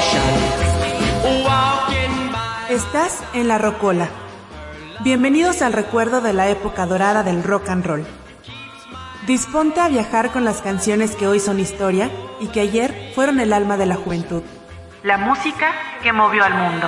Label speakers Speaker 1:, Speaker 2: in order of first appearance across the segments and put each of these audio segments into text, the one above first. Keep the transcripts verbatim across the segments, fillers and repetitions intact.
Speaker 1: ocean, walking by.
Speaker 2: Estás en La Rocola. Bienvenidos al recuerdo de la época dorada del rock and roll. Disponte a viajar con las canciones que hoy son historia y que ayer fueron el alma de la juventud. La música que movió al mundo.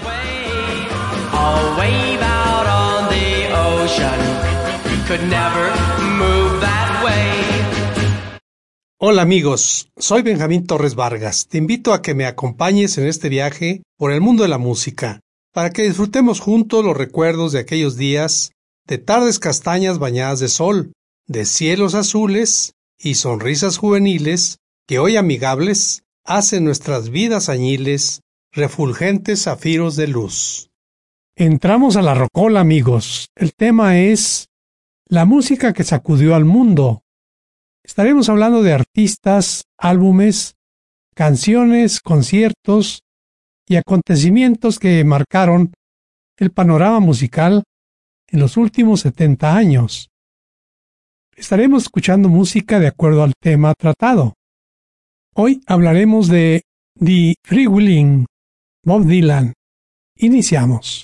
Speaker 1: A wave out on the ocean could never move that way.
Speaker 3: Hola amigos, soy Benjamín Torres Vargas. Te invito a que me acompañes en este viaje por el mundo de la música, para que disfrutemos juntos los recuerdos de aquellos días, de tardes castañas bañadas de sol, de cielos azules y sonrisas juveniles que hoy amigables hacen nuestras vidas añiles refulgentes zafiros de luz.
Speaker 4: Entramos a La Rocola, amigos. El tema es la música que sacudió al mundo. Estaremos hablando de artistas, álbumes, canciones, conciertos y acontecimientos que marcaron el panorama musical en los últimos setenta años. Estaremos escuchando música de acuerdo al tema tratado. Hoy hablaremos de The Freewheeling, Bob Dylan. Iniciamos.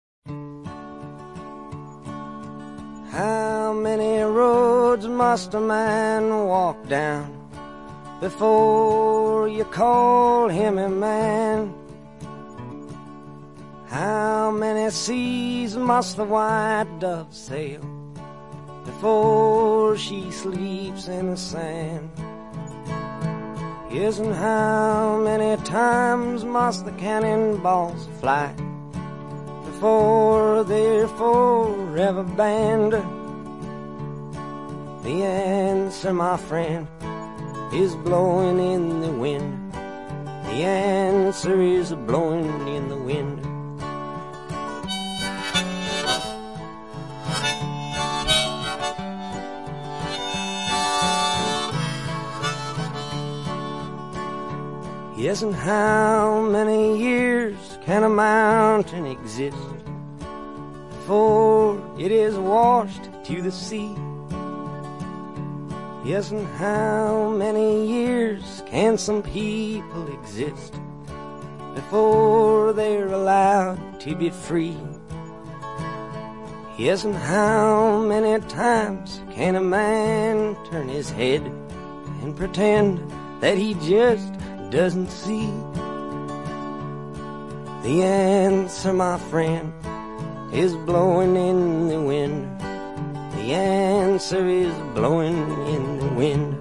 Speaker 5: How many roads must a man walk down before you call him a man? How many seas must the white dove sail before she sleeps in the sand? Yes, and how many times must the cannonballs fly before they're forever banned? The answer, my friend, is blowing in the wind. The answer is blowing in the wind. Yes, and how many years can a mountain exist before it is washed to the sea? Yes, and how many years can some people exist before they're allowed to be free? Yes, and how many times can a man turn his head and pretend that he just doesn't see? The answer, my friend, is blowing in the wind. The answer is blowing in the wind.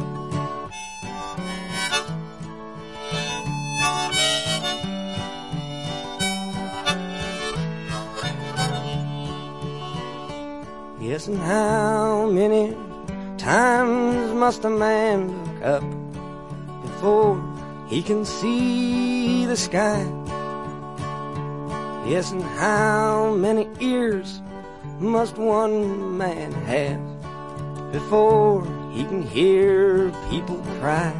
Speaker 5: Yes, and how many times must a man look up before he can see the sky? Yes, and how many ears must one man have before he can hear people cry?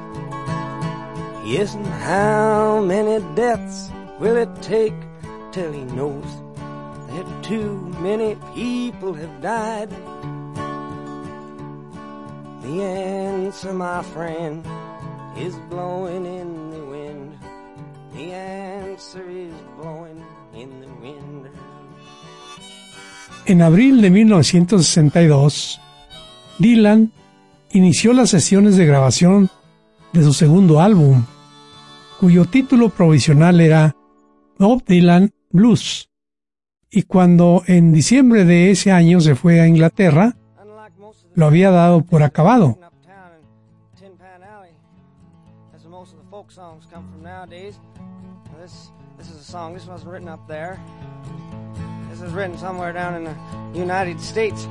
Speaker 5: Yes, and how many deaths will it take till he knows that too many people have died? The answer, my friend, is blowing in the wind. The answer is blowing in the wind.
Speaker 4: En abril de mil novecientos sesenta y dos, Dylan inició las sesiones de grabación de su segundo álbum, cuyo título provisional era Bob Dylan Blues, y cuando en diciembre de ese año se fue a Inglaterra, lo había dado por acabado.
Speaker 5: This is written somewhere down in the United States.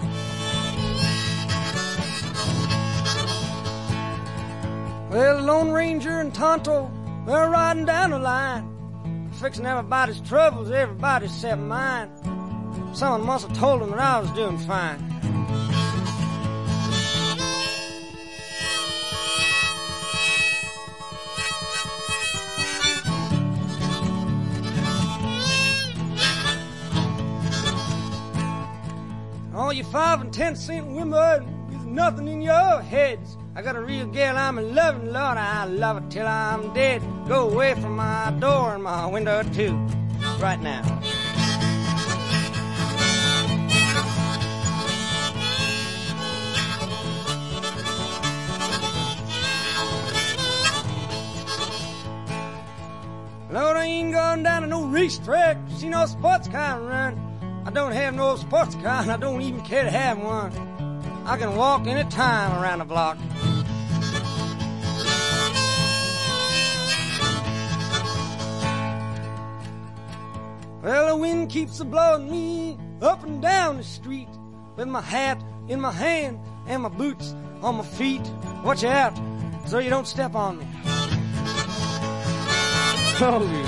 Speaker 5: Well, the Lone Ranger and Tonto, they're riding down the line, fixing everybody's troubles, everybody except mine. Someone must have told them that I was doing fine. All you five and ten cent women with nothing in your heads, I got a real gal I'm in loving, Lord, I love her till I'm dead. Go away from my door and my window too, right now. Lord, I ain't gone down to no racetrack, see no sports car run. I don't have no sports car, and I don't even care to have one. I can walk any time around the block. Well, the wind keeps a-blowing me up and down the street with my hat in my hand and my boots on my feet. Watch out so you don't step on me. Oh, yeah.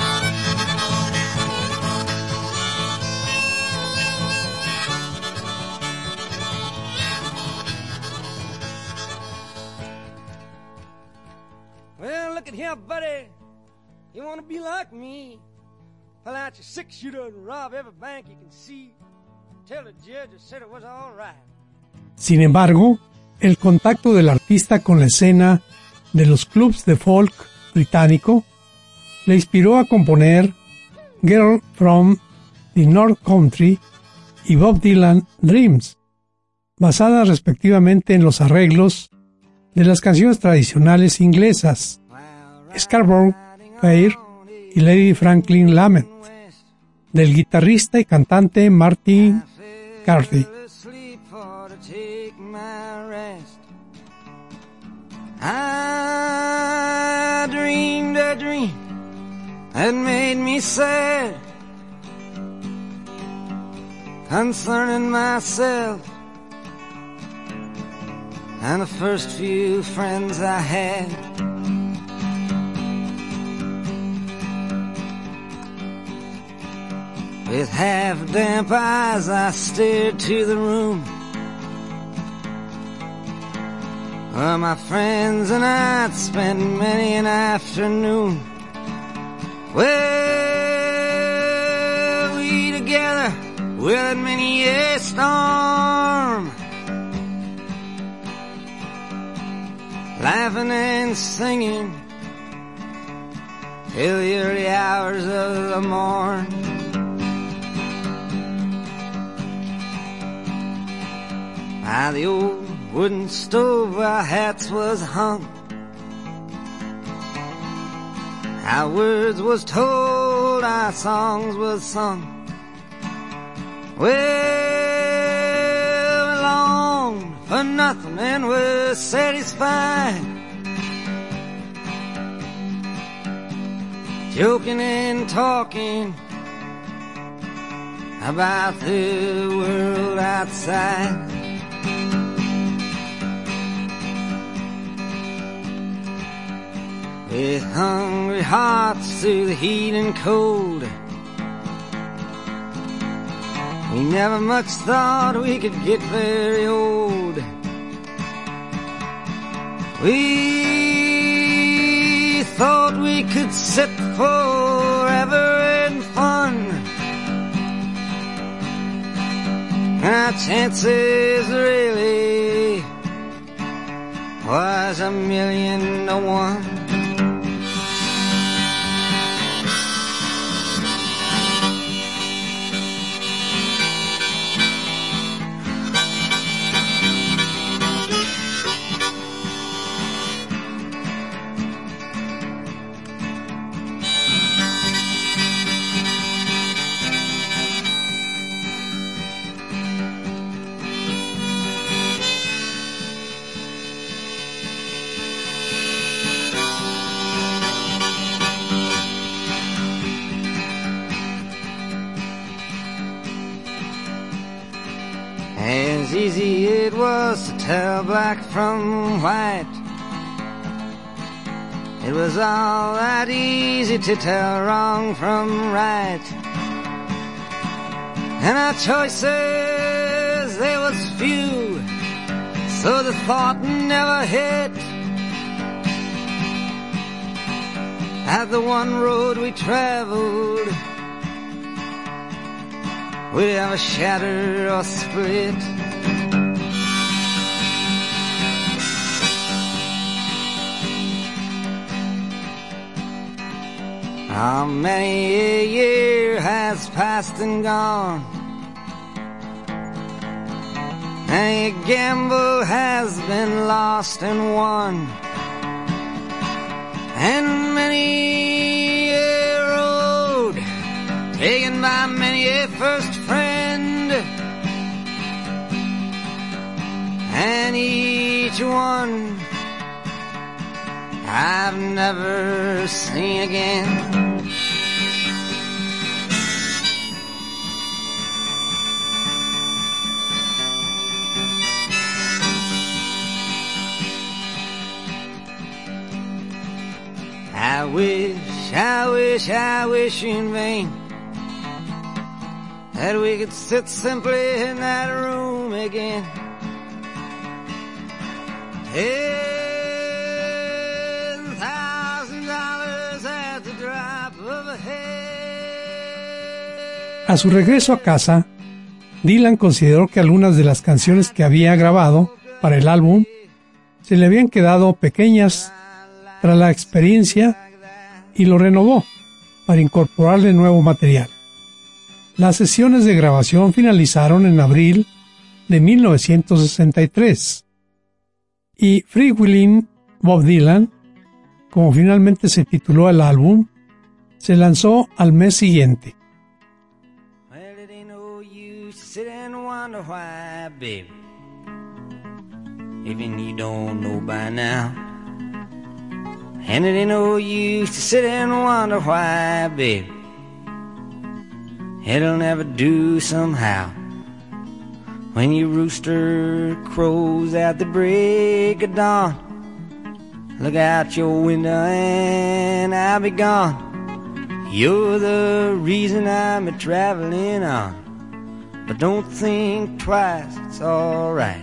Speaker 5: Well, look at here, buddy. You want to be like me? Pull out your six-shooter and rob every bank you can see. Tell the judge I said it was all right.
Speaker 4: Sin embargo, el contacto del artista con la escena de los clubs de folk británico le inspiró a componer Girl from the North Country y Bob Dylan Dreams, basadas respectivamente en los arreglos de las canciones tradicionales inglesas Scarborough Fair y Lady Franklin Lament, del guitarrista y cantante Martin Carthy.
Speaker 5: I dreamed a dream that made me sad concerning myself and the first few friends I had. With half-damp eyes I stared to the room where my friends and I'd spent many an afternoon. Well, we together weathered many a storm, laughing and singing till the early hours of the morn. By the old wooden stove our hats was hung, our words was told, our songs was sung. Well, we longed for nothing and were satisfied, joking and talking about the world outside. With hungry hearts through the heat and cold, we never much thought we could get very old. We thought we could sit forever in fun. Our chances really was a million to one. As easy it was to tell black from white, it was all that easy to tell wrong from right. And our choices, they was few, so the thought never hit at the one road we traveled we'd ever shatter or split. How many a year has passed and gone? Many a gamble has been lost and won, and many a road taken by many a first friend, and each one I've never seen again. I wish, I wish, I wish in vain that we could sit simply in that room again. Ten thousand dollars at the drop of a head.
Speaker 4: A su regreso a casa, Dylan consideró que algunas de las canciones que había grabado para el álbum se le habían quedado pequeñas tras la experiencia y lo renovó para incorporarle nuevo material. Las sesiones de grabación finalizaron en abril de mil novecientos sesenta y tres y Freewheelin' Bob Dylan, como finalmente se tituló el álbum, se lanzó al mes siguiente.
Speaker 5: Well, it ain't no use to sit and wonder why, baby, even you don't know by now. And it ain't no use to sit and wonder why, baby, it'll never do somehow. When your rooster crows at the break of dawn, look out your window and I'll be gone. You're the reason I'm a-traveling on, but don't think twice, it's alright.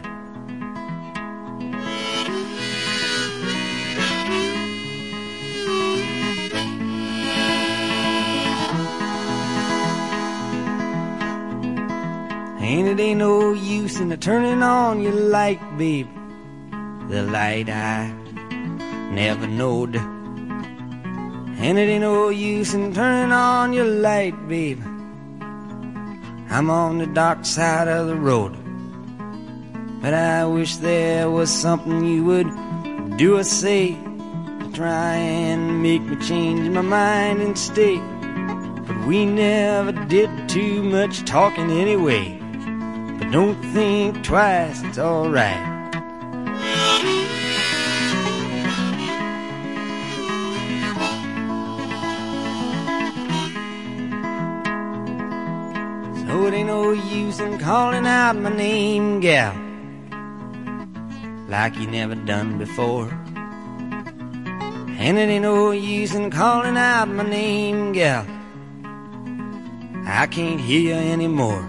Speaker 5: And it ain't no use in turning on your light, babe, the light I never knowed. And it ain't no use in turning on your light, babe, I'm on the dark side of the road. But I wish there was something you would do or say to try and make me change my mind and stay. But we never did too much talking anyway. But don't think twice, it's alright. So it ain't no use in calling out my name, gal, like you never done before. And it ain't no use in calling out my name, gal, I can't hear you anymore.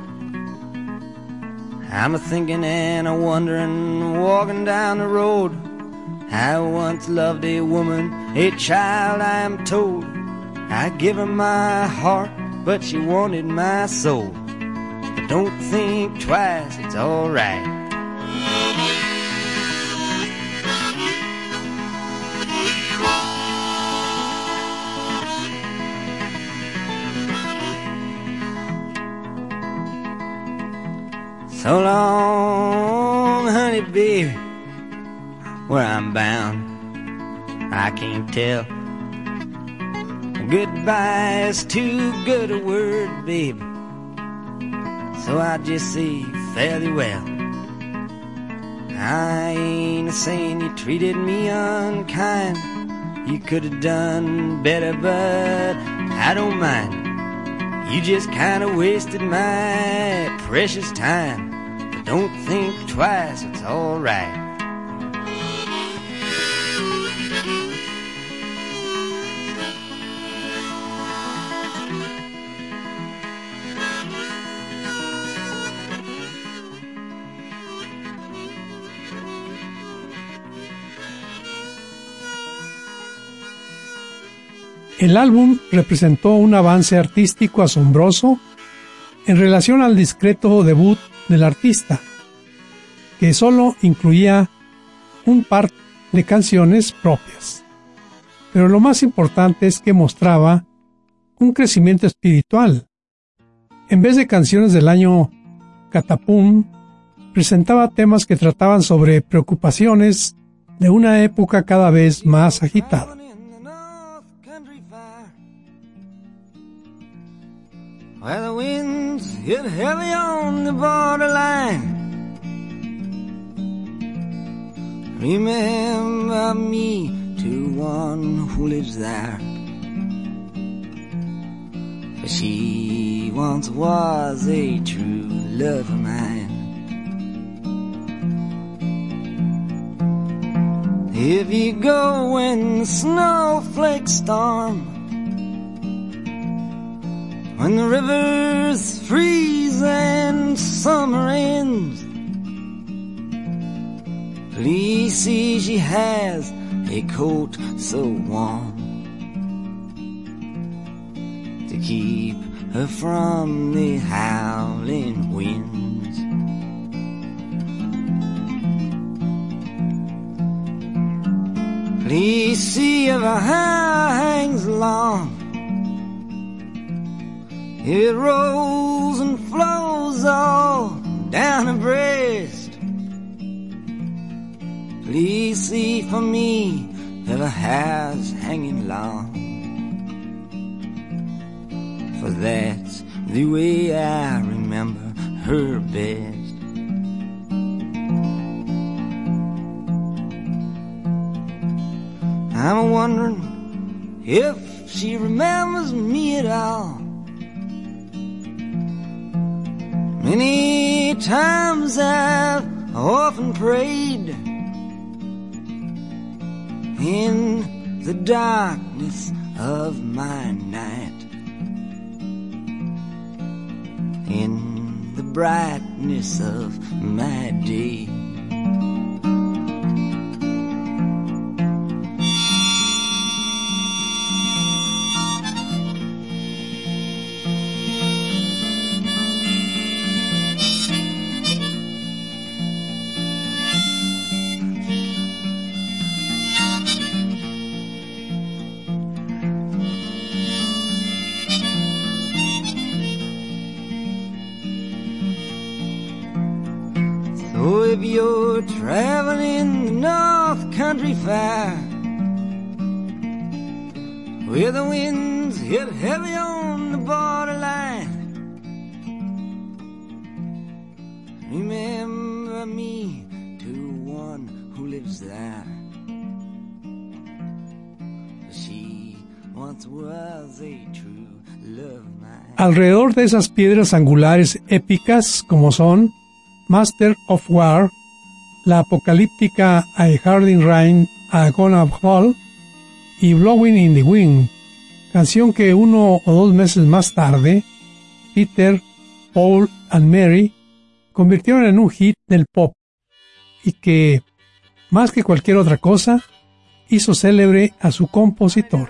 Speaker 5: I'm a-thinking and a-wondering, walking down the road, I once loved a woman, a child I am told. I give her my heart, but she wanted my soul. But don't think twice, it's alright. So long, honey, baby, where I'm bound, I can't tell. Goodbye is too good a word, baby, so I just say fairly well. I ain't saying you treated me unkind, you could have done better, but I don't mind. You just kinda wasted my precious time. But don't think twice, it's alright.
Speaker 4: El álbum representó un avance artístico asombroso en relación al discreto debut del artista, que solo incluía un par de canciones propias. Pero lo más importante es que mostraba un crecimiento espiritual. En vez de canciones del año Catapum, presentaba temas que trataban sobre preocupaciones de una época cada vez más agitada.
Speaker 5: Where the winds hit heavy on the borderline. Remember me to one who lives there. For she once was a true love of mine. If you go when the snowflakes storm, when the rivers freeze and summer ends, please see she has a coat so warm to keep her from the howling winds. Please see if her hair hangs long, it rolls and flows all down her breast. Please see for me if her hair's hanging long, for that's the way I remember her best. I'm wondering if she remembers me at all. Many times I've often prayed in the darkness of my night, in the brightness of my day. If you're traveling the North Country Fair, where the winds hit heavy on the borderline, remember me to one who lives there. She once was a true love mine.
Speaker 4: Alrededor de esas piedras angulares épicas como son Master of War, la apocalíptica A Harding Rain a Gonna Fall y Blowing in the Wind, canción que uno o dos meses más tarde Peter, Paul and Mary convirtieron en un hit del pop y que, más que cualquier otra cosa, hizo célebre a su compositor.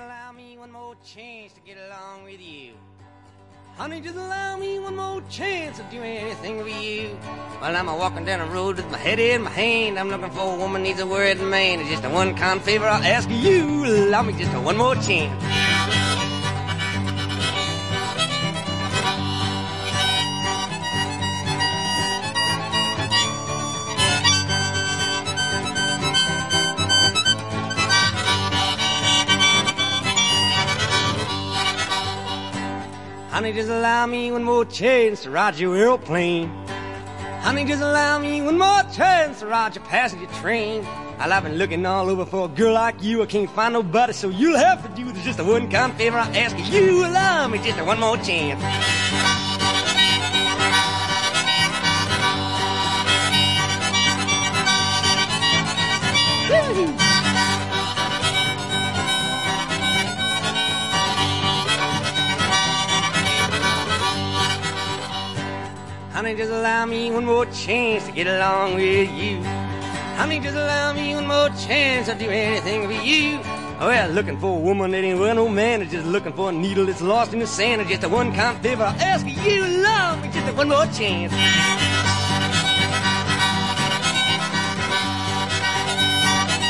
Speaker 5: Honey, just allow me one more chance to do anything for you. While I'm a walking down the road with my head in my hand, I'm looking for a woman needs a worried man. It's just a one kind favor I'll ask you. Allow me just a one more chance. Honey, just allow me one more chance to ride your airplane. Honey, just allow me one more chance to ride your passenger train. Well, I've been looking all over for a girl like you. I can't find nobody, so you'll have to do this. Just a one kind favor I ask you. Allow me just a one more chance. Woo-hoo. Honey, just allow me one more chance to get along with you. Honey, just allow me one more chance to do anything for you. Well, looking for a woman that ain't well no man, is just looking for a needle that's lost in the sand. It's just a one kind favor I ask you. Allow me just a one more chance.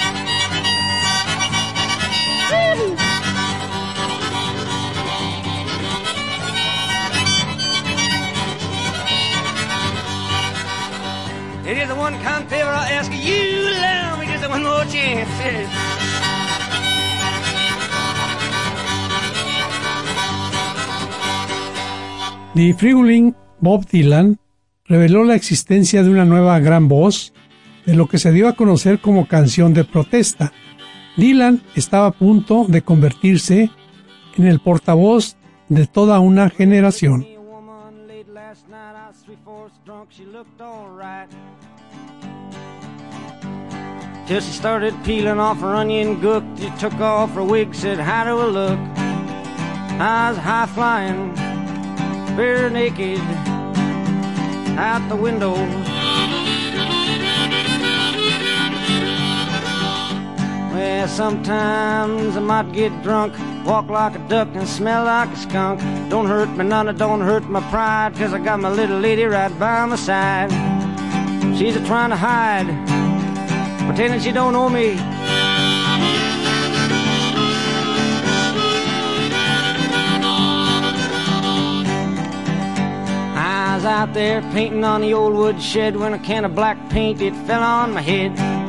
Speaker 5: Woo-hoo. one kind favor I ask you, you allow me just one more chance.
Speaker 4: The Freewheeling Bob Dylan reveló la existencia de una nueva gran voz, de lo que se dio a conocer como canción de protesta. Dylan estaba a punto de convertirse en el portavoz de toda una generación.
Speaker 5: Till she started peeling off her onion gook, she took off her wig, said, how do I look? I was high flying, bare naked, out the window. Well, sometimes I might get drunk, walk like a duck and smell like a skunk. Don't hurt me none, it don't hurt my pride, 'cause I got my little lady right by my side. She's a trying to hide, pretending she don't know me. I was out there painting on the old wood shed when a can of black paint, it fell on my head.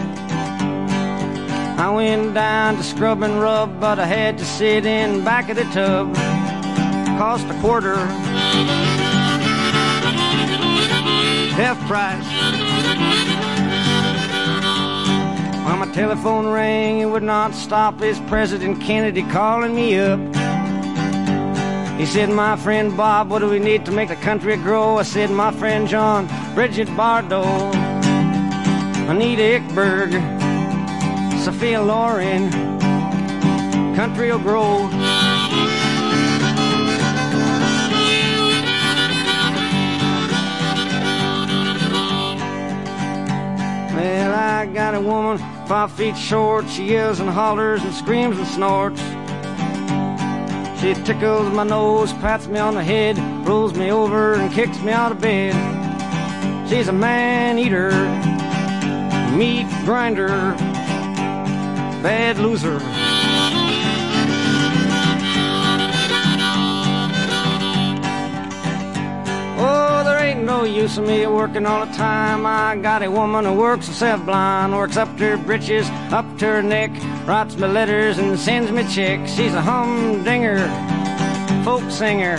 Speaker 5: I went down to scrub and rub, but I had to sit in back of the tub. Cost a quarter, half price. When my telephone rang, it would not stop. It's President Kennedy calling me up. He said, my friend Bob, what do we need to make the country grow? I said, my friend John, Bridget Bardot, Anita Ekberg, Sophia Loren, country will grow. Well, I got a woman five feet short. She yells and hollers and screams and snorts. She tickles my nose, pats me on the head, rolls me over and kicks me out of bed. She's a man-eater, meat grinder, bad loser. Oh, there ain't no use of me working all the time. I got a woman who works herself blind, works up to her britches, up to her neck, writes me letters and sends me checks. She's a humdinger, folk singer.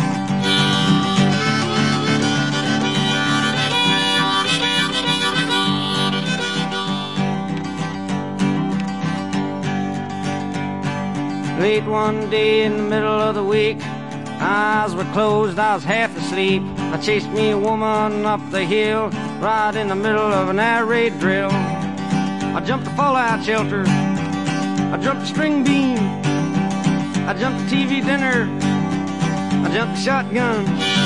Speaker 5: Late one day in the middle of the week, eyes were closed, I was half asleep. I chased me a woman up the hill, right in the middle of an air raid drill. I jumped a fallout shelter, I jumped a string beam, I jumped a T V dinner, I jumped a shotgun.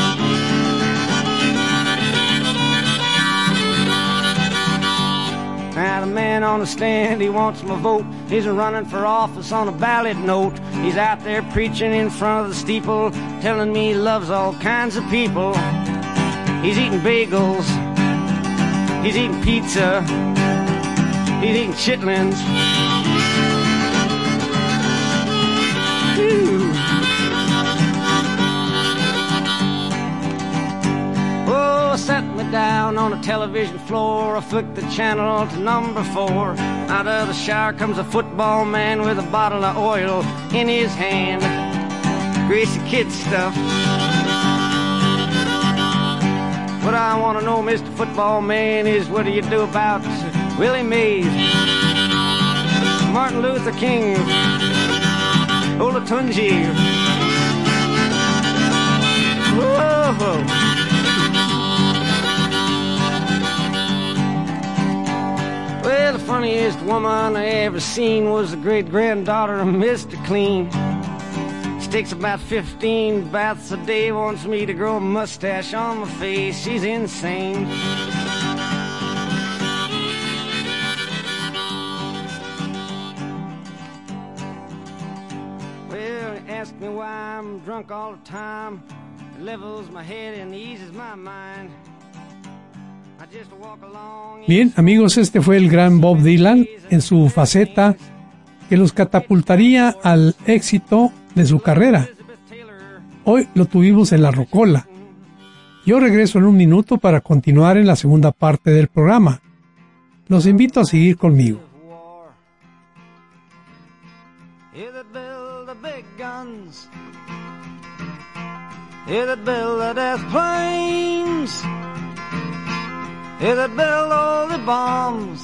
Speaker 5: Now the man on the stand, he wants my vote. He's running for office on a ballot note. He's out there preaching in front of the steeple, telling me he loves all kinds of people. He's eating bagels, he's eating pizza, he's eating chitlins. Ooh. Oh, set me down on a television floor. I flicked the channel to number four. Out of the shower comes a football man with a bottle of oil in his hand. Greasy kid stuff. What I want to know, Mister Football Man, is what do you do about Willie Mays, Martin Luther King, Olatunji? Whoa. Well, the funniest woman I ever seen was the great-granddaughter of Mister Clean. She takes about fifteen baths a day, wants me to grow a mustache on my face. She's insane. Well, ask me why I'm drunk all the time. It levels my head and eases my mind.
Speaker 4: Bien, amigos, este fue el gran Bob Dylan en su faceta que los catapultaría al éxito de su carrera. Hoy lo tuvimos en la Rocola. Yo regreso en un minuto para continuar en la segunda parte del programa. Los invito a seguir conmigo.
Speaker 5: Here that build the big guns, here that build the death planes, here that build all the bombs,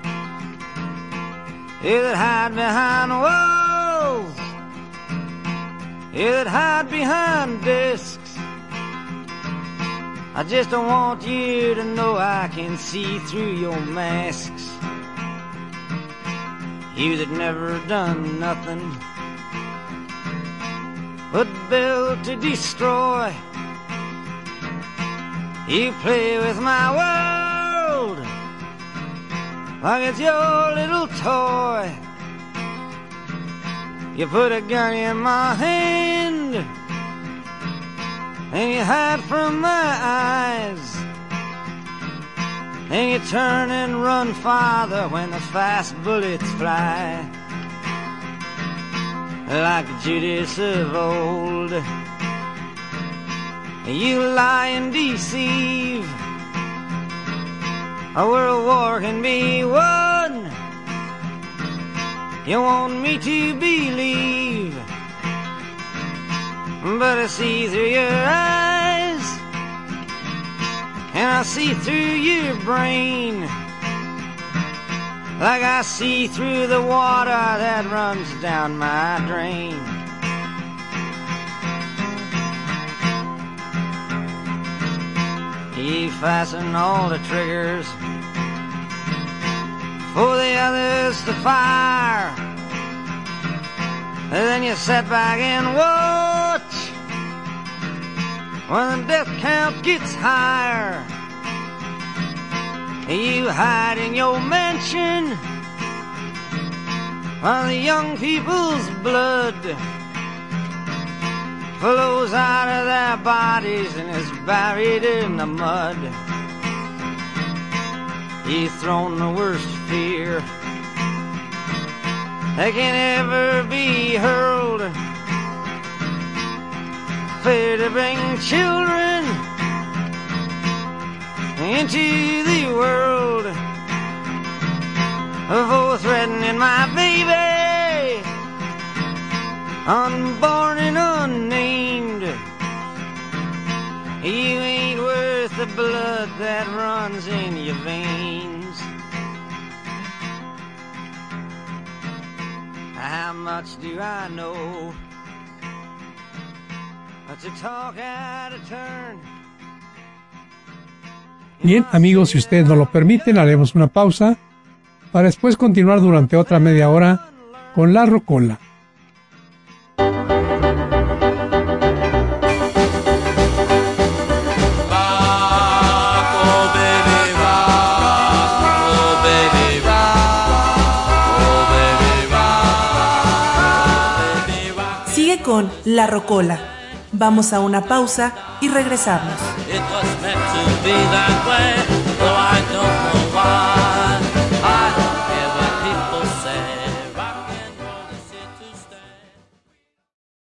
Speaker 5: here that hide behind walls, here that hide behind discs. I just don't want you to know I can see through your masks. You that never done nothing but build to destroy. You play with my world like it's your little toy. You put a gun in my hand and you hide from my eyes, and you turn and run farther when the fast bullets fly. Like Judas of old, you lie and deceive. A world war can be won. You want me to believe, but I see through your eyes, and I see through your brain, like I see through the water that runs down my drain. You fasten all the triggers for the others to fire, and then you sit back and watch when the death count gets higher. You hide in your mansion while the young people's blood flows out of their bodies and is buried in the mud. You've thrown the worst fear that can ever be hurled, fear to bring children into the world, for threatening my baby, unborn and unnamed. You ain't worth the blood that runs in your veins. How much do I know to talk out of turn?
Speaker 4: Bien, amigos, si ustedes nos lo permiten, haremos una pausa para después continuar durante otra media hora con La Rocola.
Speaker 2: Sigue con La Rocola. Vamos a una pausa y regresamos.
Speaker 1: It was meant to be that way, though I don't know why.